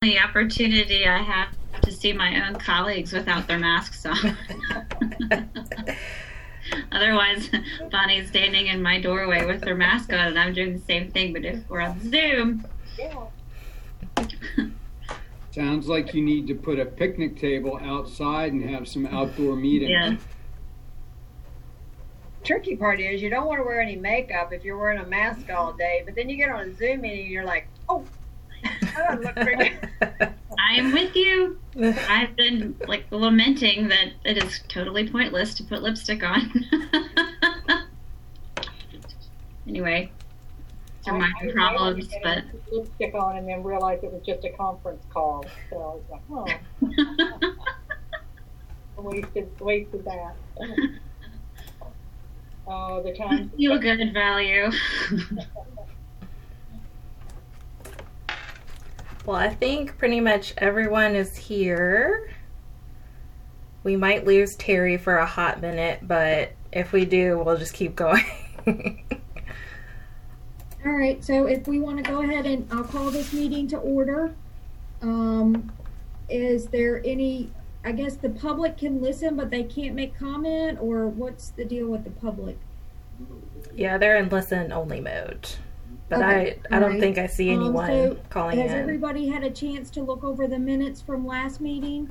only opportunity I have to see my own colleagues without their masks on. Otherwise, Bonnie's standing in my doorway with her mask on, and I'm doing the same thing, but if we're on Zoom. Yeah. Sounds like you need to put a picnic table outside and have some outdoor meetings. Yeah. Tricky part is you don't want to wear any makeup if you're wearing a mask all day, but then you get on a Zoom meeting and you're like, oh, I don't look pretty. I'm with you. I've been lamenting that it is totally pointless to put lipstick on. Anyway, these are my problems, but Lipstick on and then realized it was just a conference call. So I was like, oh, wasted that. Oh, the time. Feel good value. Well, I think pretty much everyone is here. We might lose Terry for a hot minute, but if we do, we'll just keep going. All right, so if we want to go ahead and I'll call this meeting to order. Is there any, I guess the public can listen, but they can't make comment, or what's the deal with the public? Yeah, they're in listen only mode. But Okay, I don't alright. think I see anyone So calling has in. everybody had a chance to look over the minutes from last meeting?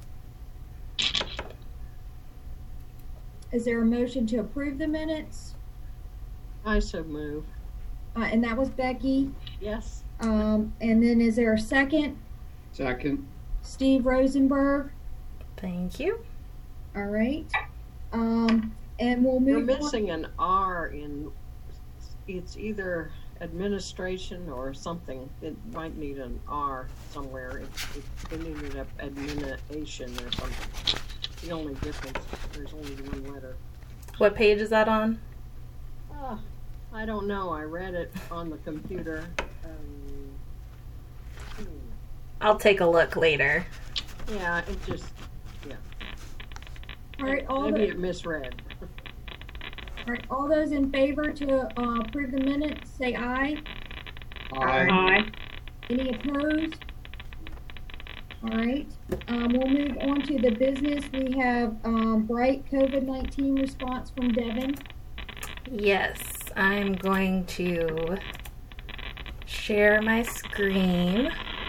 Is there a motion to approve the minutes? I so move. And that was Becky. Yes. And then is there a second? Second. Steve Rosenberg. Thank you. All right. And we'll You're move on. missing an R in, it's either administration or something. It might need an R somewhere. It needed up administration or something. The only difference, there's only one letter. What page is that on? I don't know. I read it on the computer. I'll take a look later. Yeah, it just, yeah. All right, Maybe it misread. all right, all those in favor to approve the minutes, say aye. Aye. Any opposed? All right, we'll move on to the business. We have Bright COVID-19 response from Devin. Yes, I'm going to share my screen.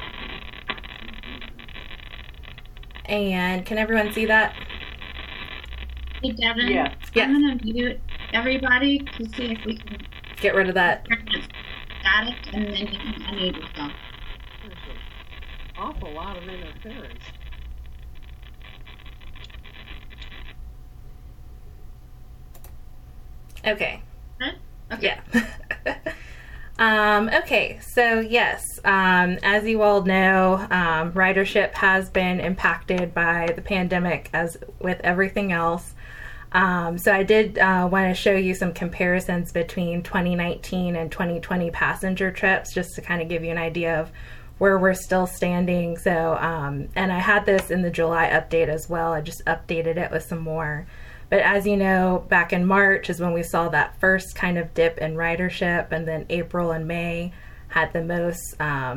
And can everyone see that? Hey, Devin, Yeah. Yeah. I'm going to mute everybody to see if we can Get rid of that. turn it static, and then you can unmute yourself. There's an awful lot of interference. Okay. Huh? Okay. Yeah. Okay, so yes, as you all know, ridership has been impacted by the pandemic as with everything else. So I did want to show you some comparisons between 2019 and 2020 passenger trips, just to kind of give you an idea of where we're still standing. So, and I had this in the July update as well. I just updated it with some more. But as you know, back in March is when we saw that first kind of dip in ridership, and then April and May had the most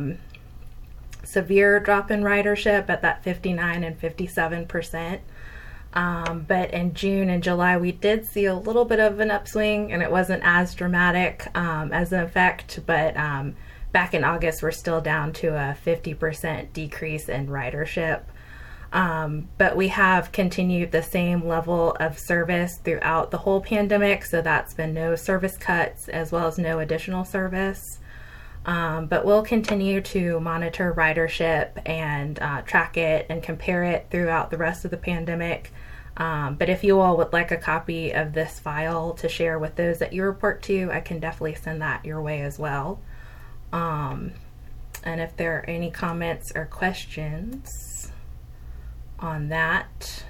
severe drop in ridership at that 59 and 57%. But in June and July, we did see a little bit of an upswing, and it wasn't as dramatic as an effect. But back in August, we're still down to a 50% decrease in ridership. But we have continued the same level of service throughout the whole pandemic, so that's been no service cuts as well as no additional service. But we'll continue to monitor ridership and track it and compare it throughout the rest of the pandemic. But if you all would like a copy of this file to share with those that you report to, I can definitely send that your way as well. And if there are any comments or questions on that,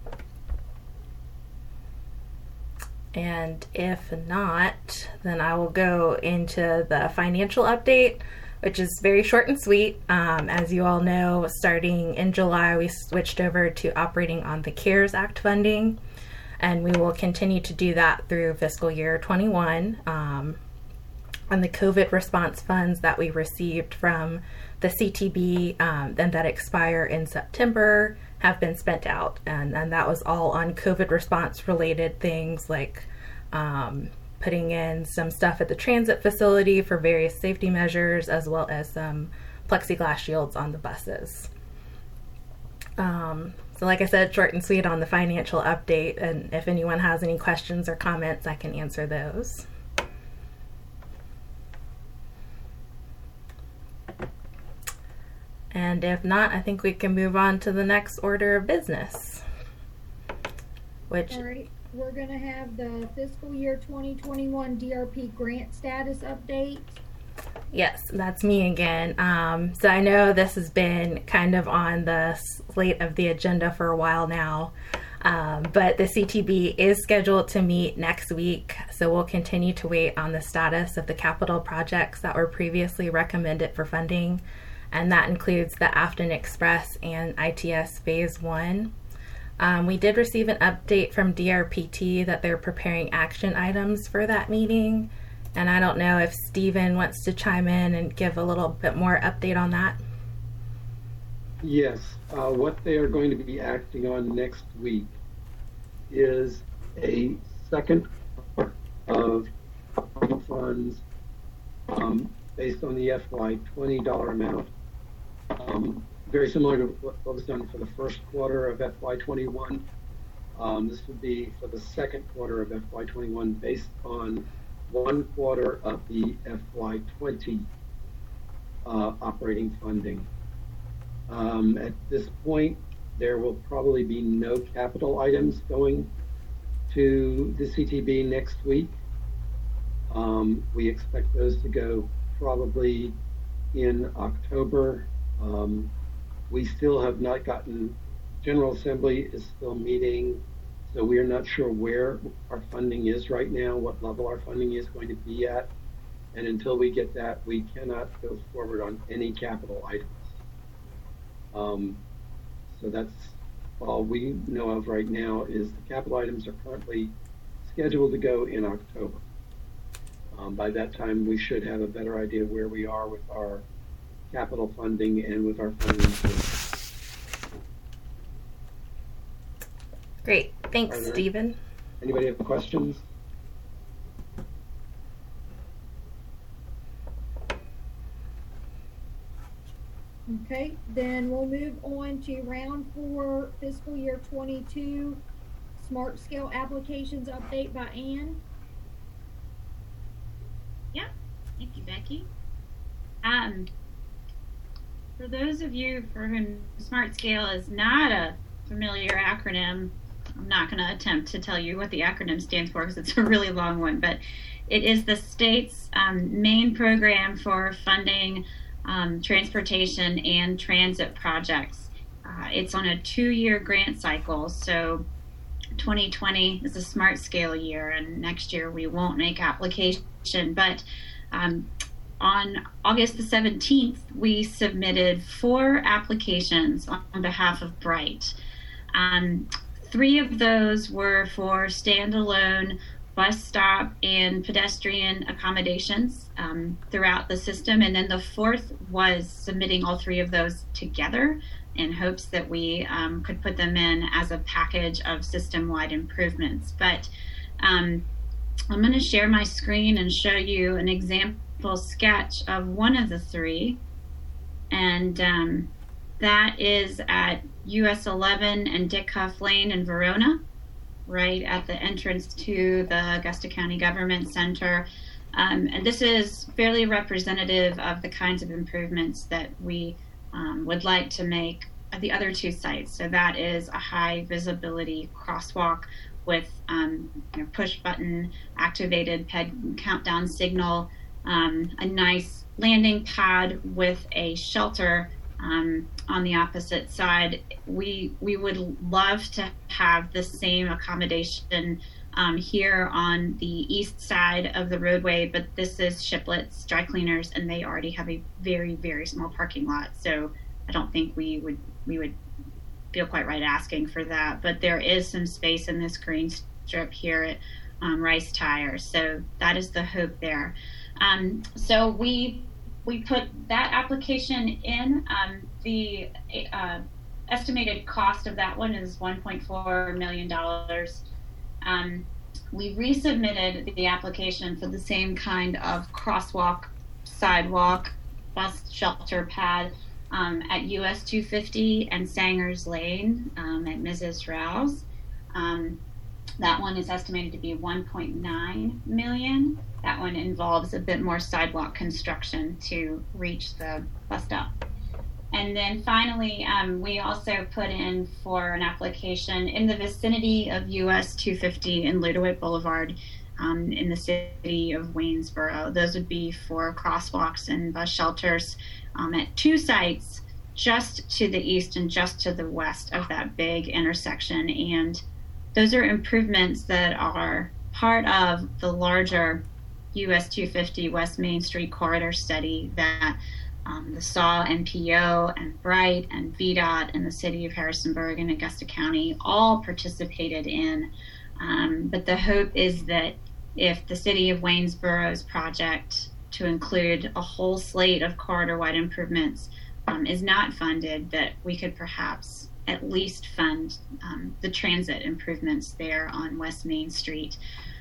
and if not, then I will go into the financial update, which is very short and sweet. As you all know, starting in July, we switched over to operating on the CARES Act funding, and we will continue to do that through fiscal year 21. On the COVID response funds that we received from the CTB then that expire in September have been spent out, and that was all on COVID response related things like putting in some stuff at the transit facility for various safety measures, as well as some plexiglass shields on the buses. So like I said, short and sweet on the financial update, and if anyone has any questions or comments, I can answer those. And if not, I think we can move on to the next order of business. All right, we're going to have the fiscal year 2021 DRP grant status update. Yes, that's me again. So I know this has been kind of on the slate of the agenda for a while now, but the CTB is scheduled to meet next week, so we'll continue to wait on the status of the capital projects that were previously recommended for funding, and that includes the Afton Express and ITS Phase 1. We did receive an update from DRPT that they're preparing action items for that meeting. And I don't know if Stephen wants to chime in and give a little bit more update on that. Yes, what they are going to be acting on next week is a second part of funds based on the FY20 dollar amount. Very similar to what was done for the first quarter of FY21. This would be for the second quarter of FY21 based on 1 quarter of the FY20 operating funding. At this point, there will probably be no capital items going to the CTB next week. We expect those to go probably in October. We still have not gotten, General Assembly is still meeting, so we are not sure where our funding is right now, what level our funding is going to be at. And until we get that, we cannot go forward on any capital items. So that's all we know of right now is the capital items are currently scheduled to go in October. By that time, we should have a better idea where we are with our capital funding and with our funding. Great. Thanks, Stephen. Anybody have questions? Okay, then we'll move on to round 4 fiscal year 22 smart scale applications update by Ann. Yeah, thank you, Becky. For those of you for whom Smart Scale is not a familiar acronym, I'm not going to attempt to tell you what the acronym stands for because it's a really long one, but it is the state's main program for funding transportation and transit projects. It's on a 2-year grant cycle, so 2020 is a Smart Scale year, and next year we won't make application, but on August the 17th, we submitted 4 applications on behalf of Bright. 3 of those were for standalone bus stop and pedestrian accommodations throughout the system. And then the 4th was submitting all 3 of those together in hopes that we could put them in as a package of system-wide improvements. But I'm going to share my screen and show you an example sketch of one of the 3. And that is at US 11 and Dick Huff Lane in Verona, right at the entrance to the Augusta County Government Center. And this is fairly representative of the kinds of improvements that we would like to make at the other 2 sites. So that is a high visibility crosswalk with push button activated ped countdown signal, a nice landing pad with a shelter on the opposite side. We would love to have the same accommodation here on the east side of the roadway, but this is Shiplets Dry Cleaners, and they already have a very, very small parking lot. So I don't think we would feel quite right asking for that. But there is some space in this green strip here at Rice Tire, so that is the hope there. So we we put that application in. The estimated cost of that one is $1.4 million. We resubmitted the application for the same kind of crosswalk, sidewalk, bus shelter pad at US 250 and Sanger's Lane at Mrs. Rouse. That one is estimated to be 1.9 million. That one involves a bit more sidewalk construction to reach the bus stop. And then finally, we also put in for an application in the vicinity of US 250 and Ludewitt Boulevard in the city of Waynesboro. Those would be for crosswalks and bus shelters at two sites just to the east and just to the west of that big intersection. And those are improvements that are part of the larger US 250 West Main Street corridor study that the SAW, NPO, and Bright, and VDOT, and the city of Harrisonburg and Augusta County all participated in. But the hope is that if the city of Waynesboro's project to include a whole slate of corridor-wide improvements is not funded, that we could perhaps at least fund the transit improvements there on West Main Street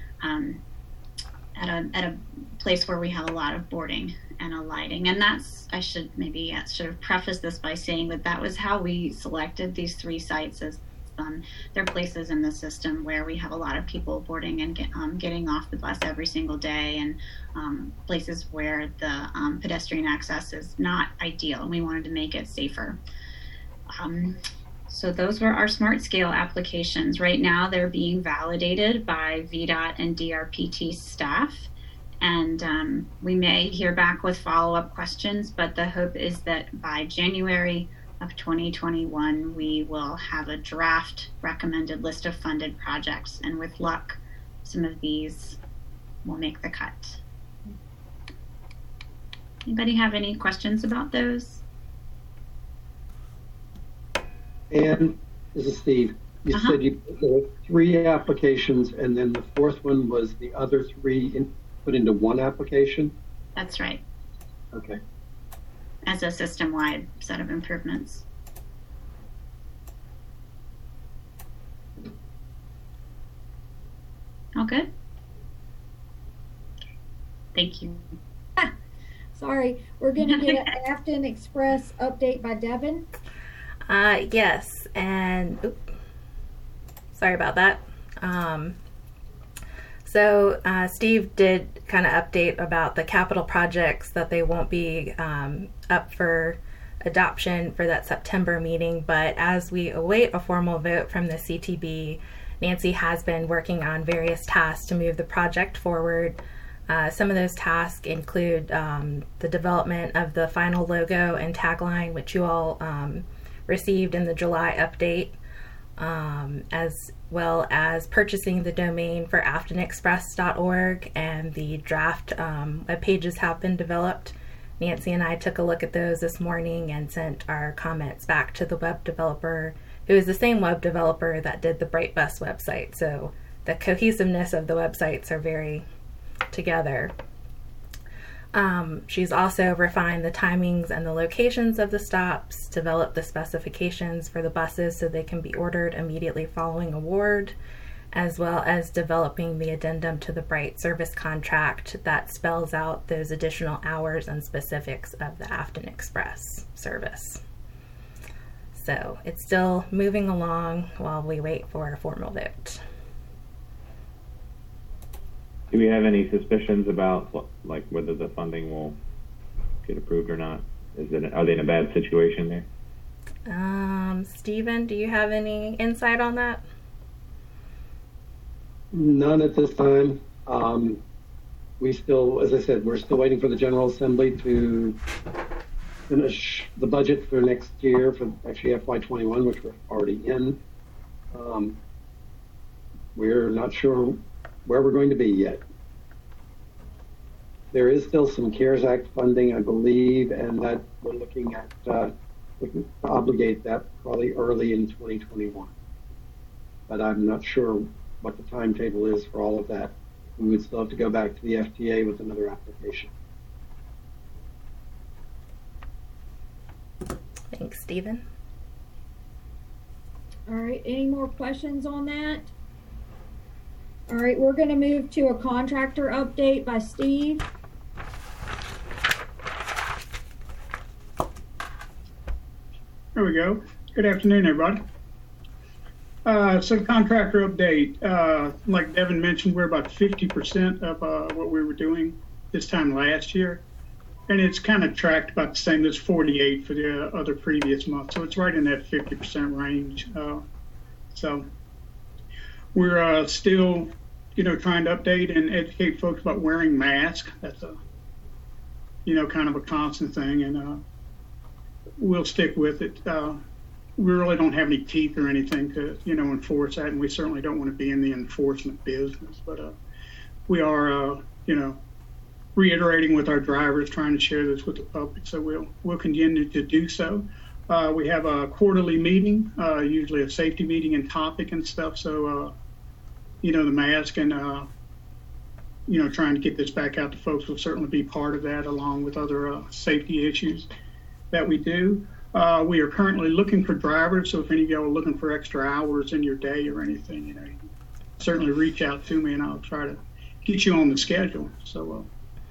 at a place where we have a lot of boarding and a lighting. And that's, I should have prefaced this by saying that was how we selected these three sites, as they're places in the system where we have a lot of people boarding and getting off the bus every single day, and places where the pedestrian access is not ideal, and we wanted to make it safer. So those were our smart scale applications. Right now they're being validated by VDOT and DRPT staff, and we may hear back with follow-up questions, but the hope is that by January of 2021 we will have a draft recommended list of funded projects, and with luck some of these will make the cut. Anybody have any questions about those? And this is Steve. You said there were 3 applications, and then the 4th one was the other 3 put into one application? That's right. Okay. As a system-wide set of improvements. All good? Thank you. Sorry, we're going to get an Afton Express update by Devin. Yes, and sorry about that. So Steve did kind of update about the capital projects that they won't be up for adoption for that September meeting, but as we await a formal vote from the CTB, Nancy has been working on various tasks to move the project forward. Some of those tasks include the development of the final logo and tagline, which you all received in the July update, as well as purchasing the domain for aftonexpress.org, and the draft web pages have been developed. Nancy and I took a look at those this morning and sent our comments back to the web developer, who is the same web developer that did the Brightbus website. So the cohesiveness of the websites are very together. She's also refined the timings and the locations of the stops, developed the specifications for the buses so they can be ordered immediately following award, as well as developing the addendum to the Bright service contract that spells out those additional hours and specifics of the Afton Express service. So it's still moving along while we wait for a formal vote. Do we have any suspicions about whether the funding will get approved or not? Are they in a bad situation there? Stephen, do you have any insight on that? None at this time. We still, as I said, we're still waiting for the General Assembly to finish the budget for next year, for actually FY21, which we're already in. We're not sure where we're going to be yet. There is still some CARES Act funding, I believe, and that we're looking at looking to obligate that probably early in 2021. But I'm not sure what the timetable is for all of that. We would still have to go back to the FTA with another application. Thanks, Stephen. All right, any more questions on that? All right, we're going to move to a contractor update by Steve. There we go. Good afternoon, everybody. So contractor update, like Devin mentioned, we're about 50% of what we were doing this time last year. And it's kind of tracked about the same as 48 for the other previous month. So it's right in that 50% range. So we're still, trying to update and educate folks about wearing masks. That's kind of a constant thing. And we'll stick with it. We really don't have any teeth or anything to, enforce that, and we certainly don't want to be in the enforcement business. But we are, reiterating with our drivers, trying to share this with the public. So we'll continue to do so. We have a quarterly meeting, usually a safety meeting and topic and stuff. So, the mask and trying to get this back out to folks will certainly be part of that, along with other safety issues that we do. We are currently looking for drivers, so if any of y'all are looking for extra hours in your day or anything, you can certainly reach out to me and I'll try to get you on the schedule. So,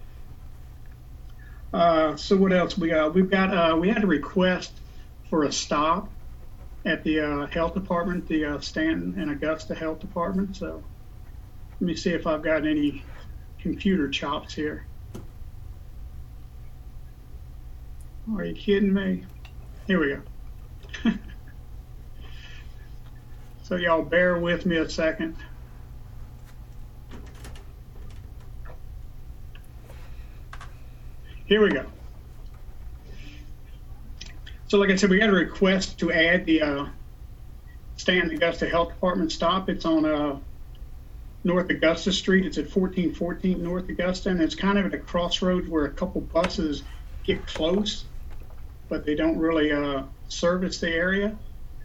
so what else we got? We had a request for a stop at the health department, the Stanton and Augusta Health Department. So let me see if I've got any computer chops here. Are you kidding me? Here we go. So y'all bear with me a second. Here we go. So like I said, we got a request to add the Stanton Augusta Health Department stop. It's on North Augusta Street. It's at 1414 North Augusta, and it's kind of at a crossroads where a couple buses get close, but they don't really service the area.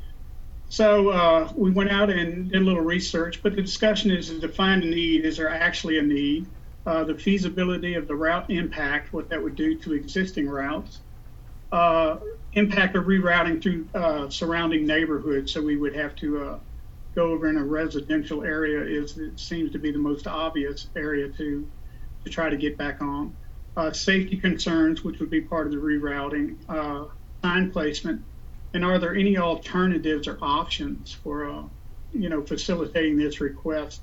So we went out and did a little research, but the discussion is to find a need. Is there actually a need? The feasibility of the route impact, what that would do to existing routes, impact of rerouting through surrounding neighborhoods. So we would have to go over in a residential area. It seems to be the most obvious area to try to get back on. Safety concerns, which would be part of the rerouting, sign placement, and are there any alternatives or options for, facilitating this request?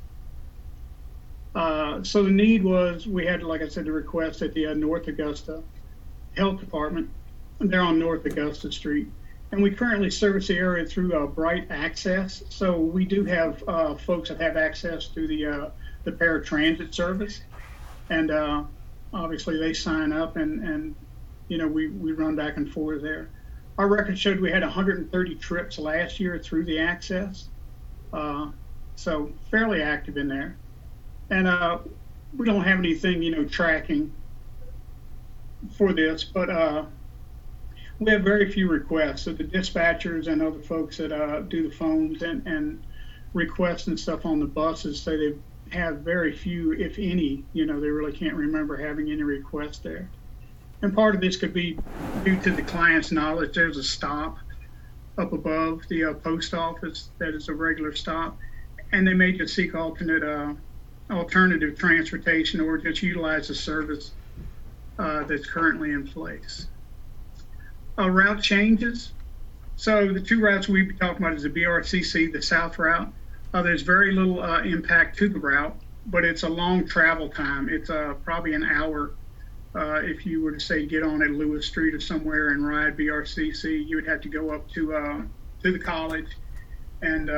So the need was, we had, like I said, the request at the North Augusta Health Department. They're on North Augusta Street. And we currently service the area through Bright Access. So we do have folks that have access to the paratransit service. And obviously they sign up and we run back and forth there. Our record showed we had 130 trips last year through the access. So fairly active in there. And we don't have anything, tracking for this, but we have very few requests. So the dispatchers and other folks that do the phones and requests and stuff on the buses say they have very few, if any, they really can't remember having any requests there. And part of this could be due to the client's knowledge. There's a stop up above the post office that is a regular stop, and they may just seek alternative transportation or just utilize the service that's currently in place. Route changes. So the two routes we've been talking about is the BRCC, the south route. There's very little impact to the route, but it's a long travel time. It's probably an hour. If you were to say get on at Lewis Street or somewhere and ride BRCC, you would have to go up to the college and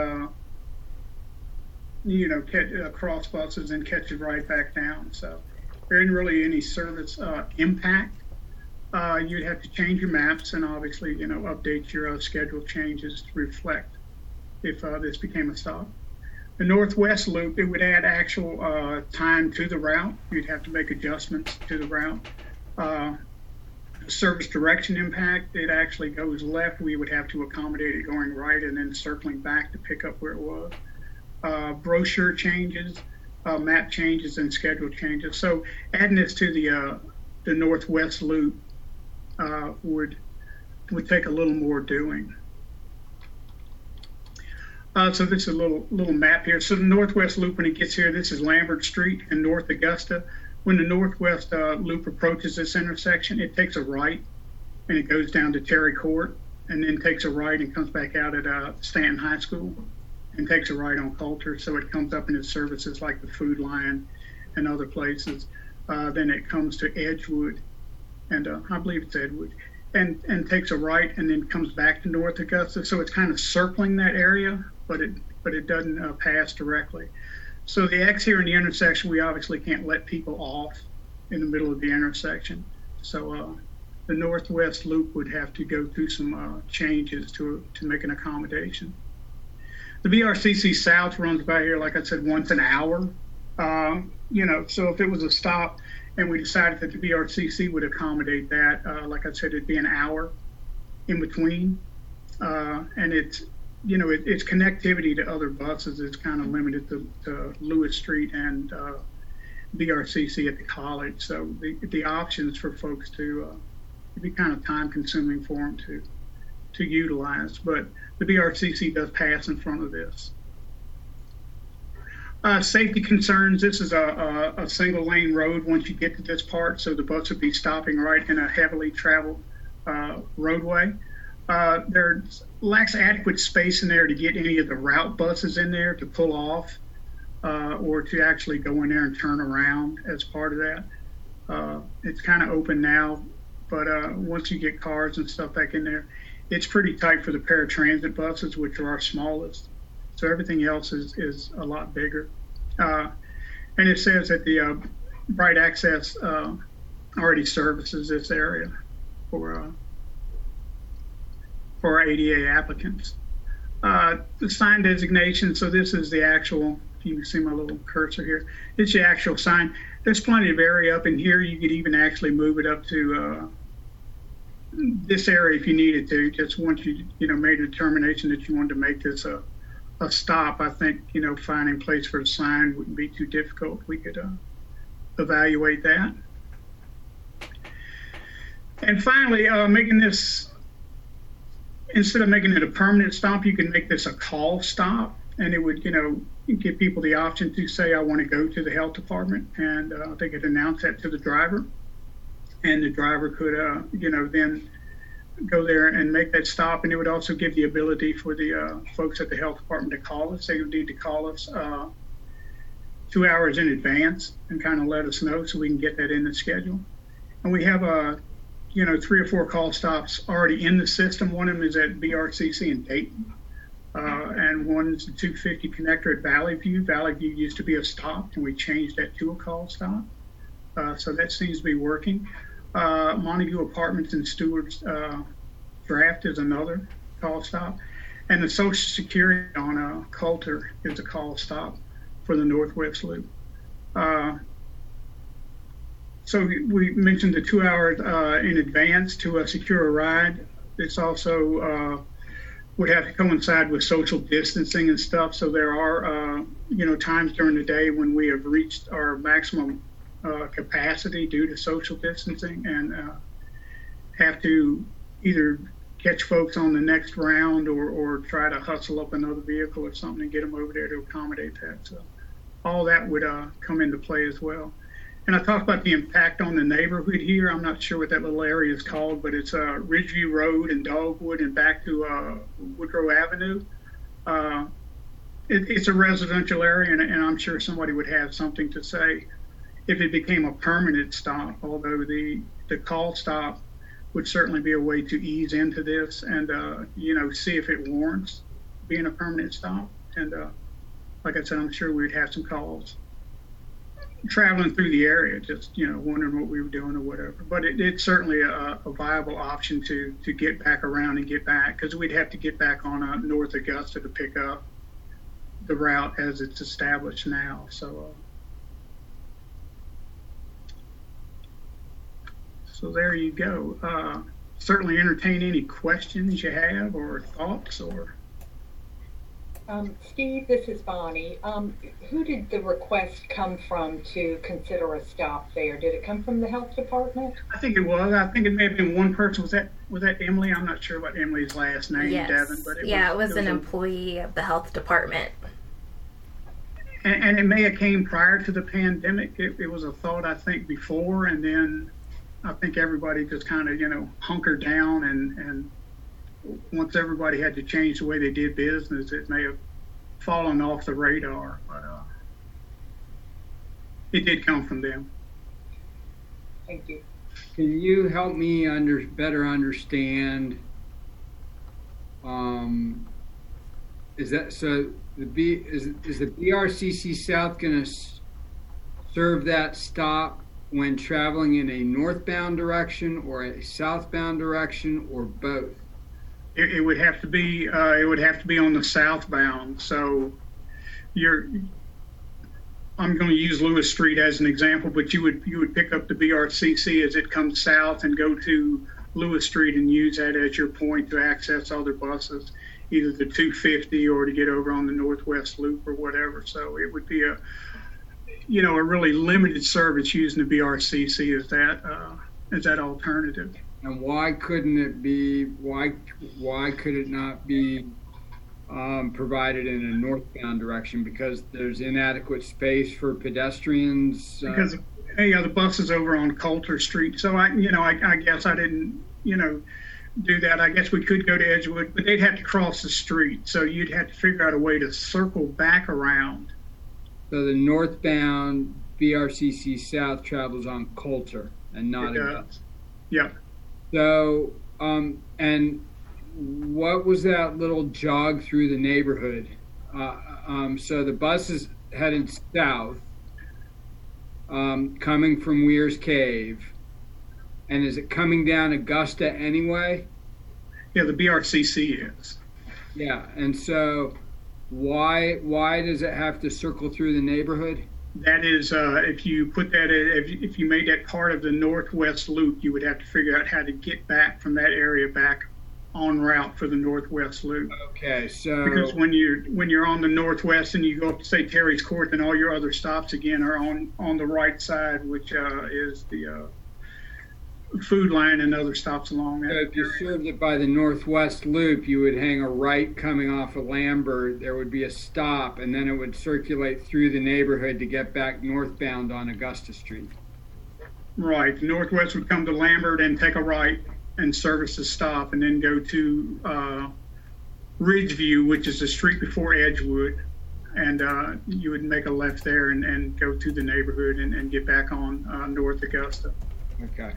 catch cross buses and catch it right back down. So there isn't really any service impact. You'd have to change your maps and obviously update your schedule changes to reflect if this became a stop. The Northwest Loop, it would add actual time to the route. You'd have to make adjustments to the route. Service direction impact, it actually goes left. We would have to accommodate it going right and then circling back to pick up where it was. Brochure changes, map changes, and schedule changes. So adding this to the Northwest Loop would would take a little more doing. So this is a little map here. So the Northwest Loop, when it gets here, this is Lambert Street in North Augusta. When the Northwest Loop approaches this intersection, it takes a right and it goes down to Terry Court, and then takes a right and comes back out at Stanton High School and takes a right on Coulter. So it comes up into services like the Food Lion and other places. Then it comes to Edgewood, and I believe it's Edgewood, and takes a right and then comes back to North Augusta. So it's kind of circling that area, but it doesn't pass directly. So the X here in the intersection, we obviously can't let people off in the middle of the intersection. So the Northwest Loop would have to go through some changes to make an accommodation. The BRCC South runs by here, like I said, once an hour. So if it was a stop and we decided that the BRCC would accommodate that, like I said, it'd be an hour in between. And it's connectivity to other buses is kind of limited to Lewis Street and BRCC at the college. So the options for folks to it'd be kind of time consuming for them to utilize. But the BRCC does pass in front of this. Safety concerns, this is a single lane road once you get to this part, so the bus would be stopping right in a heavily traveled roadway. There lacks adequate space in there to get any of the route buses in there to pull off or to actually go in there and turn around as part of that. It's kind of open now, but once you get cars and stuff back in there, it's pretty tight for the paratransit buses, which are our smallest. So everything else is a lot bigger. And it says that the Bright Access already services this area for ADA applicants. The sign designation, so this is the actual, you can see my little cursor here, it's the actual sign. There's plenty of area up in here. You could even actually move it up to this area if you needed to, just once you made a determination that you wanted to make this a stop. I think, finding a place for a sign wouldn't be too difficult. We could evaluate that. And finally, making this, instead of making it a permanent stop, you can make this a call stop, and it would, give people the option to say, I want to go to the health department, and they could announce that to the driver, and the driver could, then go there and make that stop. And it would also give the ability for the folks at the health department to call us. They would need to call us 2 hours in advance and kind of let us know so we can get that in the schedule. And we have 3 or 4 call stops already in the system. One of them is at BRCC in Dayton, and one is the 250 connector at Valley View. Valley View used to be a stop, and we changed that to a call stop. So that seems to be working. Montague Apartments in Stewart's Draft is another call stop. And the Social Security on Coulter is a call stop for the Northwest Loop. So we mentioned the 2 hours in advance to secure a ride. It's also would have to coincide with social distancing and stuff. So there are, times during the day when we have reached our maximum capacity due to social distancing and have to either catch folks on the next round or try to hustle up another vehicle or something and get them over there to accommodate that. So all that would come into play as well. And I talked about the impact on the neighborhood here. I'm not sure what that little area is called, but it's Ridgeview Road and Dogwood and back to Woodrow Avenue. It's a residential area, and I'm sure somebody would have something to say if it became a permanent stop, although the call stop would certainly be a way to ease into this and, see if it warrants being a permanent stop. And like I said, I'm sure we'd have some calls traveling through the area, just, wondering what we were doing or whatever. But it's certainly a viable option to get back around and get back, because we'd have to get back on North Augusta to pick up the route as it's established now. So there you go. Certainly entertain any questions you have or thoughts or. Steve, this is Bonnie. Who did the request come from to consider a stop there? Did it come from the health department? I think it was. I think it may have been one person. Was that Emily? I'm not sure about Emily's last name, Yes. Devin. But it was an employee of the health department. And it may have came prior to the pandemic. It was a thought, I think, before, and then I think everybody just kind of, hunkered down, and once everybody had to change the way they did business, it may have fallen off the radar, but it did come from them. Thank you. Can you help me better understand? Is that so? Is the BRCC South going to serve that stop when traveling in a northbound direction or a southbound direction or both? It would have to be. It would have to be on the southbound. So, I'm going to use Lewis Street as an example, but you would pick up the BRCC as it comes south and go to Lewis Street and use that as your point to access other buses, either the 250 or to get over on the Northwest Loop or whatever. So it would be a really limited service using the BRCC as that alternative. And why couldn't it be? Why could it not be provided in a northbound direction? Because there's inadequate space for pedestrians. Because the bus is over on Coulter Street. So I guess I didn't do that. I guess we could go to Edgewood, but they'd have to cross the street. So you'd have to figure out a way to circle back around. So the northbound BRCC South travels on Coulter and not Augusta. Yep. So, and what was that little jog through the neighborhood? So the bus is headed south, coming from Weir's Cave. And is it coming down Augusta anyway? Yeah, the BRCC is. Yeah, and so why does it have to circle through the neighborhood? That is, if you put that, if you made that part of the Northwest Loop, you would have to figure out how to get back from that area back en route for the Northwest Loop. Okay, so because when you're on the Northwest and you go up to say Terry's Court, then all your other stops again are on the right side, which is the Food Line and other stops along that. So if you served it by the Northwest Loop, you would hang a right coming off of Lambert. There would be a stop, and then it would circulate through the neighborhood to get back northbound on Augusta Street. Right. The Northwest would come to Lambert and take a right and service the stop, and then go to Ridgeview, which is the street before Edgewood, and you would make a left there and go to the neighborhood and get back on North Augusta. Okay.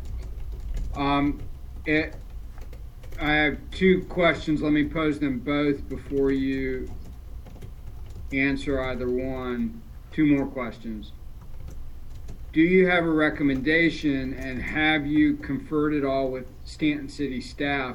I have two questions. Let me pose them both before you answer either one. Two more questions. Do you have a recommendation, and have you conferred at all with Stanton City staff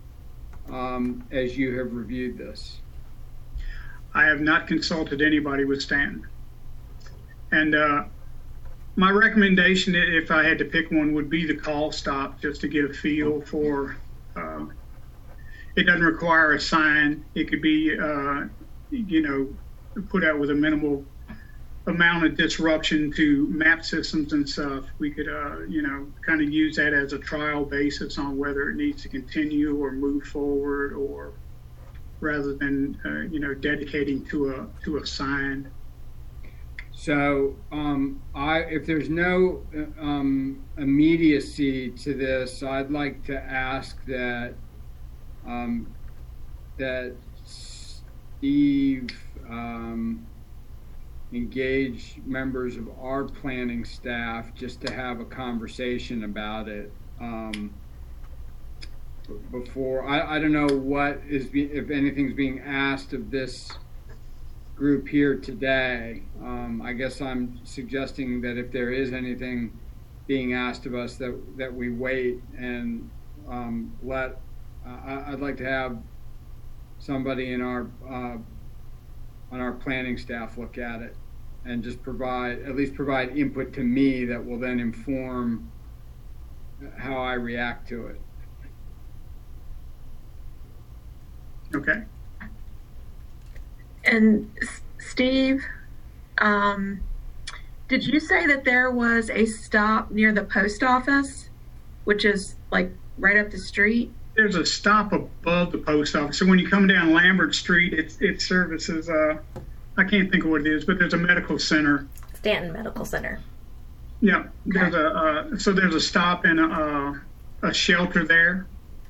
as you have reviewed this? I have not consulted anybody with Stanton. And my recommendation, if I had to pick one, would be the call stop, just to get a feel for. It doesn't require a sign. It could be, put out with a minimal amount of disruption to map systems and stuff. We could, kind of use that as a trial basis on whether it needs to continue or move forward, or rather than, dedicating to a sign. So, if there's no immediacy to this, I'd like to ask that Steve engage members of our planning staff just to have a conversation about it before. I don't know what is, if anything's being asked of this group here today. I guess I'm suggesting that if there is anything being asked of us, that we wait and I'd like to have somebody in our on our planning staff look at it and just provide input to me that will then inform how I react to it. Okay. And Steve, did you say that there was a stop near the post office, which is like right up the street? There's a stop above the post office. So when you come down Lambert Street, it services, I can't think of what it is, but there's a medical center. Stanton Medical Center. Yeah, there's there's a stop and a shelter there.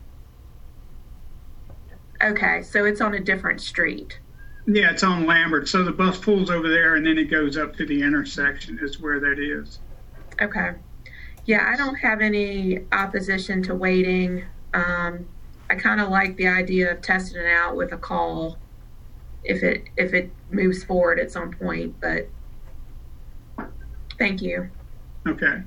Okay, so it's on a different street. Yeah, it's on Lambert. So the bus pulls over there and then it goes up to the intersection is where that is. Okay. Yeah, I don't have any opposition to waiting. I kind of like the idea of testing it out with a call if it moves forward at some point, but thank you. Okay.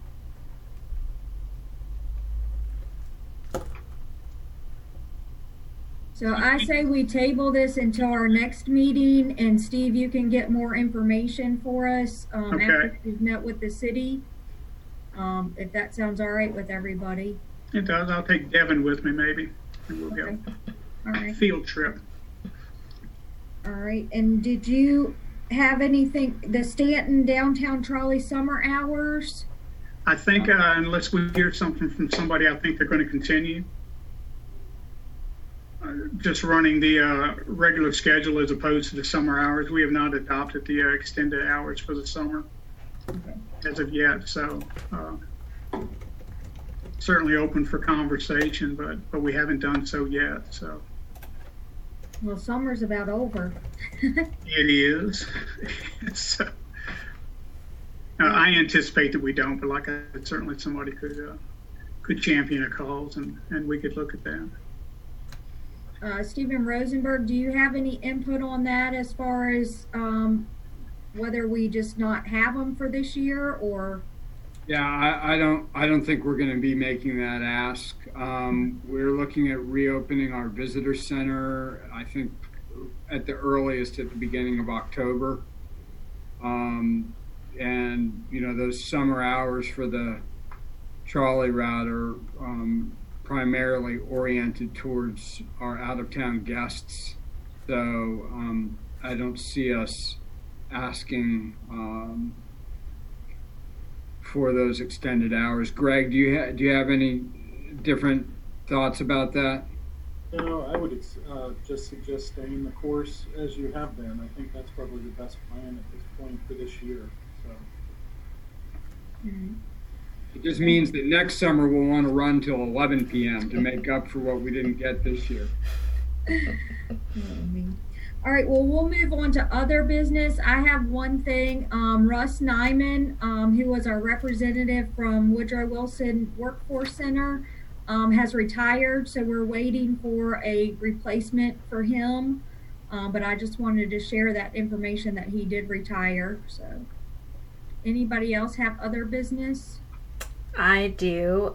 So I say we table this until our next meeting, and Steve, you can get more information for us after you've met with the city, if that sounds all right with everybody. It does. I'll take Devin with me maybe, and we'll go. All right. Field trip. All right. And did you have anything, the Stanton Downtown Trolley summer hours? I think unless we hear something from somebody, I think they're going to continue. Just running the regular schedule as opposed to the summer hours. We have not adopted the extended hours for the summer as of yet. So certainly open for conversation, but we haven't done so yet. So. Well, summer's about over. It is. So, I anticipate that we don't, but like I said, certainly somebody could champion a cause and we could look at that. Stephen Rosenberg, do you have any input on that as far as whether we just not have them for this year or? Yeah, I don't think we're going to be making that ask. We're looking at reopening our visitor center, I think at the earliest at the beginning of October. And, those summer hours for the trolley route are primarily oriented towards our out-of-town guests. So I don't see us asking for those extended hours. Greg, do you have any different thoughts about that? No, I would just suggest staying the course as you have been. I think that's probably the best plan at this point for this year. So. It just means that next summer we'll want to run till 11 p.m. to make up for what we didn't get this year. All right, well, we'll move on to other business. I have one thing. Russ Nyman, who was our representative from Woodrow Wilson Workforce Center, has retired, so we're waiting for a replacement for him. But I just wanted to share that information that he did retire. So, anybody else have other business? I do.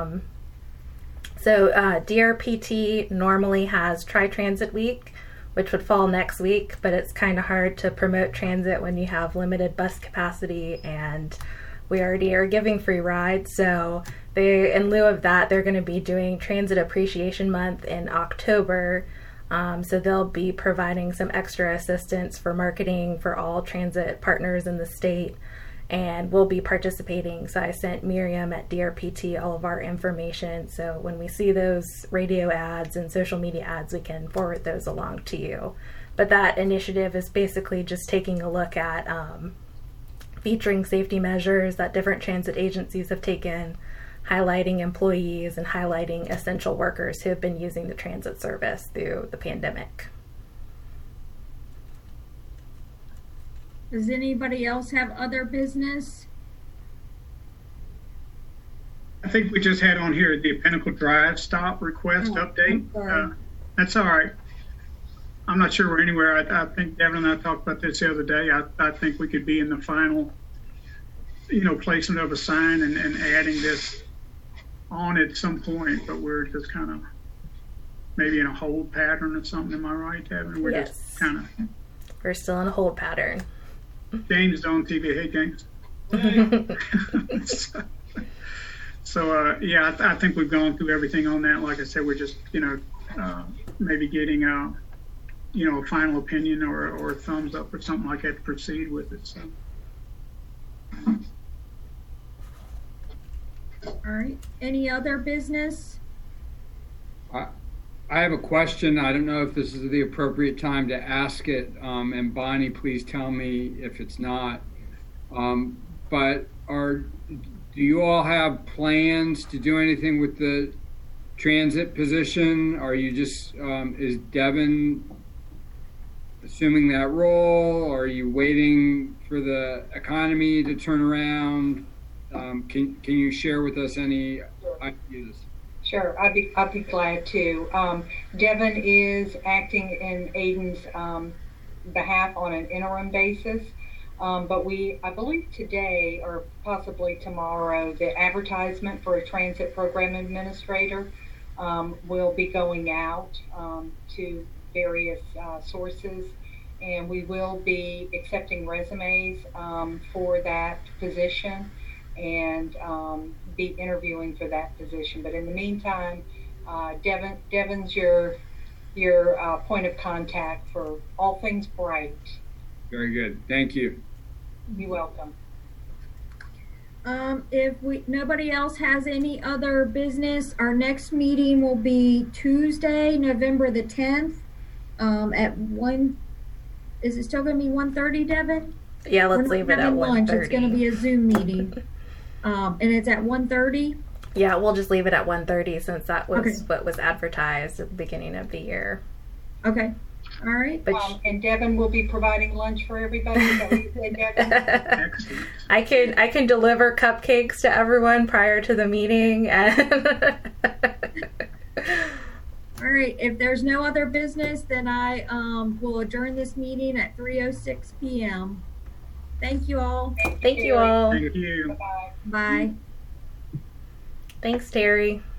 So DRPT normally has Tri-Transit Week, which would fall next week, but it's kind of hard to promote transit when you have limited bus capacity, and we already are giving free rides. So in lieu of that, they're going to be doing Transit Appreciation Month in October. So they'll be providing some extra assistance for marketing for all transit partners in the state, and we'll be participating. So I sent Miriam at DRPT all of our information. So when we see those radio ads and social media ads, we can forward those along to you. But that initiative is basically just taking a look at featuring safety measures that different transit agencies have taken, highlighting employees and highlighting essential workers who have been using the transit service through the pandemic. Does anybody else have other business? I think we just had on here the Pinnacle Drive stop request update. That's all right. I'm not sure we're anywhere. I think Devin and I talked about this the other day. I think we could be in the final, placement of a sign and adding this on at some point, but we're just kind of maybe in a hold pattern or something. Am I right, Devin? We're just kind of. We're still in a hold pattern. James is on TV. Hey, James. So I think we've gone through everything on that. Like I said, we're just, maybe getting a final opinion or a thumbs up or something like that to proceed with it. So. All right. Any other business? I have a question. I don't know if this is the appropriate time to ask it, and Bonnie, please tell me if it's not. But do you all have plans to do anything with the transit position? Are you just is Devin assuming that role? Or are you waiting for the economy to turn around? Can you share with us any ideas? Sure, I'd be glad to. Devin is acting in Aiden's behalf on an interim basis, but I believe today or possibly tomorrow, the advertisement for a transit program administrator will be going out to various sources, and we will be accepting resumes for that position and be interviewing for that position. But in the meantime, Devin's your point of contact for all things Bright. Very good. Thank you. You're welcome. If nobody else has any other business, our next meeting will be Tuesday, November the 10th, at 1. Is it still going to be 1:30, Devin? Yeah, let's leave it at 1:30. It's going to be a Zoom meeting. And it's at 1:30? Yeah, we'll just leave it at 1:30 since that was Okay. what was advertised at the beginning of the year. Okay. All right. But And Devin will be providing lunch for everybody. Is that what you said, Devin? Excellent. I can deliver cupcakes to everyone prior to the meeting. And All right. If there's no other business, then I will adjourn this meeting at 3:06 p.m. Thank you all. Thank you all. Thank you. Bye-bye. Bye. Thanks, Terry.